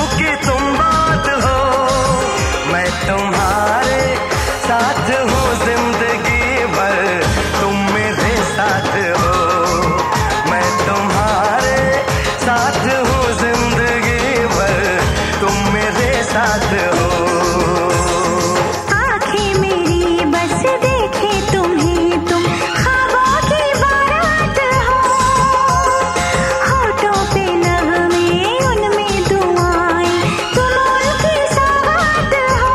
की तुम बात हो। मैं तुम्हारे साथ हूँ जिंदगी भर, तुम मेरे साथ हो। मैं तुम्हारे साथ हूँ जिंदगी भर, तुम मेरे साथ हो। आँखें मेरी बस देखे तुम्हें, तुम ख्वाबों की बारात हो। होठों पे नगमे उनमें दुआएं, तुम उनकी सौगात हो।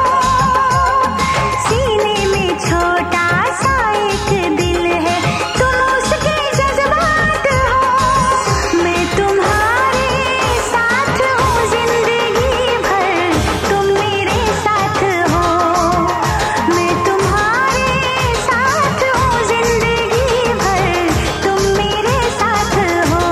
सीने में छोटा सा एक दिल है, तुम उसके जज्बात हो। मैं तुम्हारे साथ हूँ जिंदगी भर, तुम मेरे साथ हो। मैं तुम्हारे साथ हूँ जिंदगी भर, तुम मेरे साथ हो।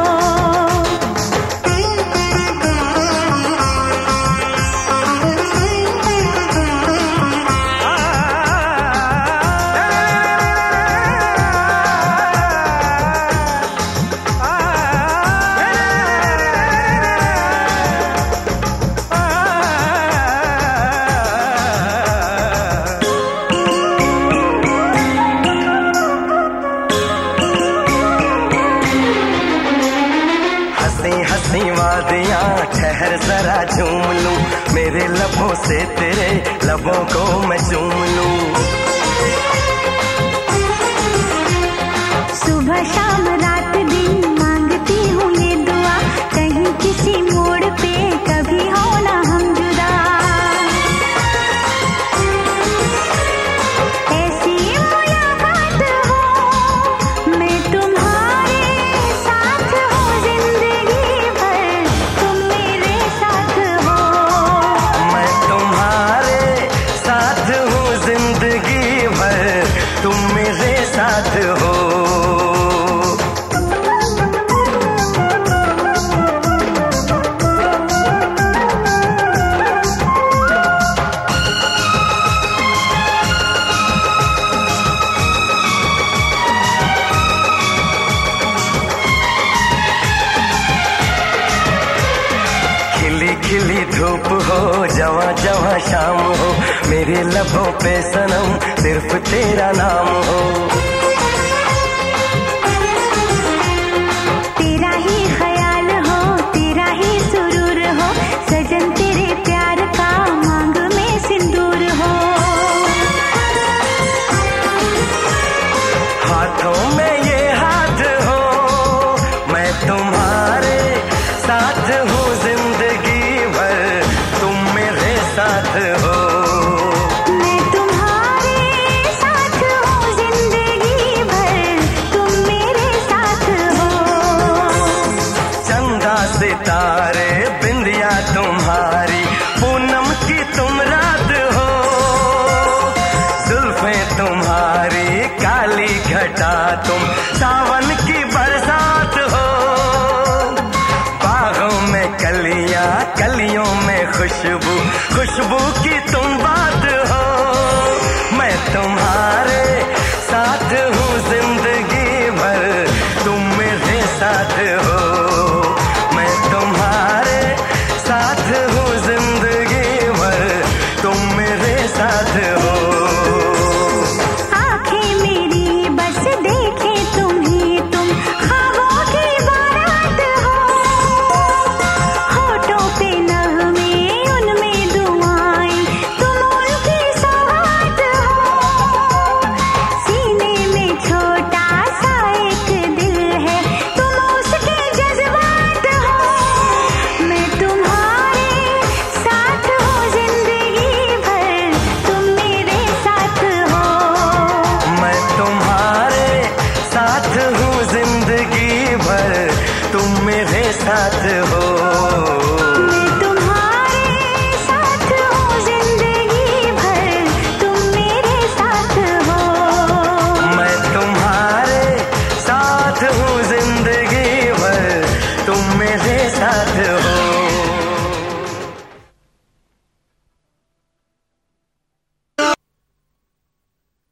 हंसी हंसी वादियाँ ठहर जरा झूम लूं, मेरे लबों से तेरे लबों को मैं चूम लूं। सुबह शाम रात दिन मांगती हूँ ये दुआ, कहीं किसी मोड़ पे कभी हो ना हम जुदा। ऐसी मुलाकात हो, मैं तुम्हारे साथ हूँ जिंदगी भर, तुम मेरे साथ हो। मैं तुम्हारे साथ हूँ जिंदगी भर, तुम मेरे साथ हो। खिली खिली धूप हो, जवां जवां शाम हो, मेरे लबों पे सनम सिर्फ तेरा नाम हो। तेरा ही ख्याल हो, तेरा ही सुरूर हो, सजन तेरे प्यार का मांग में सिंदूर हो। हाथों में ये हाथ हो, मैं तुम्हारे साथ हूँ जिंदगी भर, तुम मेरे साथ हो। मैं तुम्हारे साथ हूँ जिंदगी भर, तुम मेरे साथ हो। चंदा सितारे बिंदिया तुम्हारी, पूनम की तुम रात हो। जुल्फें तुम्हारी काली घटा, तुम सावन की बरसात हो। बागों में कलियां, कलियों में खुशबू, खुशबू की तुम बात हो। मैं तुम्हारे